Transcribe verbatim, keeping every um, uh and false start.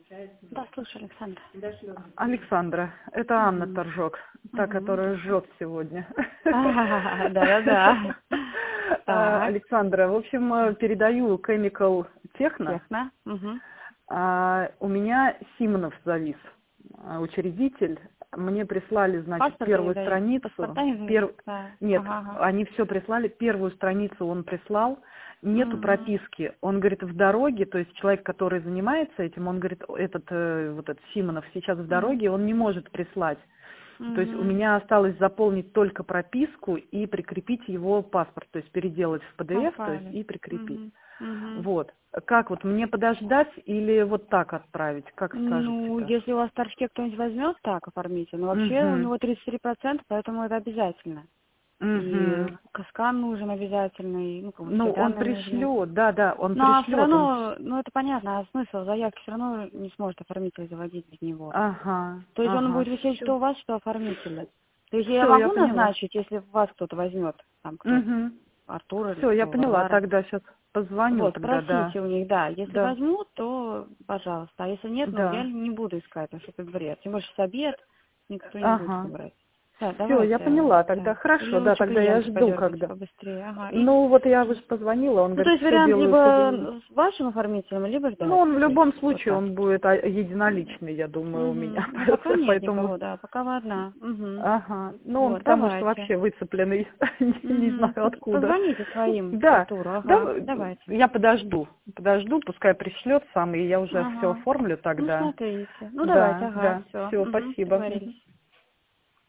Да, слушай, Александр. Александра, это Анна Мгм. Торжок, та, Мгм. которая жжет сегодня. А, Да-да-да. А, Так, Александра, в общем, э, передаю Chemical Techno. техно. Мгм. А, У меня Симонов завис, а, учредитель. Мне прислали, значит, Паспорта не первую дают? страницу. Паспорта не дают? Пер- Да. Нет, Ага, ага. они все прислали. Первую страницу он прислал. Нету Мгм. прописки. Он говорит, в дороге, то есть человек, который занимается этим, он говорит, этот, э, вот этот Симонов сейчас в Мгм. дороге, он не может прислать. То есть у Мгм. меня осталось заполнить только прописку и прикрепить его паспорт, то есть переделать в Там в пи ди эф, то есть файле. и прикрепить. Мгм. Мгм. Вот. Как вот, мне подождать или вот так отправить? Как Ну, скажете-то? если у вас торжке кто-нибудь возьмет, так оформите. Но вообще у Угу. него тридцать три процента, поэтому это обязательно. И Угу. каскан нужен обязательный, ну, как бы все Ну, он данные нужны. пришлет, да, да, он Ну, а все пришлет, он... равно, ну, это понятно, а смысл заявки все равно не сможет оформитель заводить без него. Ага, То есть он ага, будет висеть все, что у вас, что оформителя. То есть я все, я могу поняла. назначить, если вас кто-то возьмет, там кто, Угу. Артур или Все, я кто, поняла, Варвара. тогда сейчас позвоню Вот, тогда, да, спросите у них, да. Если да, возьмут, то пожалуйста. А если нет, ну, я да, не буду искать, потому что это бред. Тем больше с обед никто не будет ага. брать. Да, Все, я давайте, поняла, тогда да. Или хорошо, да, лучше тогда я клиента жду, подергать когда. побыстрее. Ага. И, Ну, вот я уже позвонила, он ну, то говорит, есть все вариант делаю по либо деньги. с вашим оформителем, либо Ну, ждать. он в То есть любом вот случае, так. он будет а, единоличный, я думаю, у меня. Угу. Ну, пока нет Поэтому, никого, да, пока вы одна. Угу. ага, ну, он Вот, потому что давайте. вообще выцепленный, не Угу. знаю откуда. Позвоните своим Да, Артуру, да, ага, давайте. я подожду, подожду, пускай пришлет сам, и я уже все Ага. оформлю Ну, тогда. смотрите. Ну, давайте, Да, ага, да, все. все, Угу. спасибо. Договорились.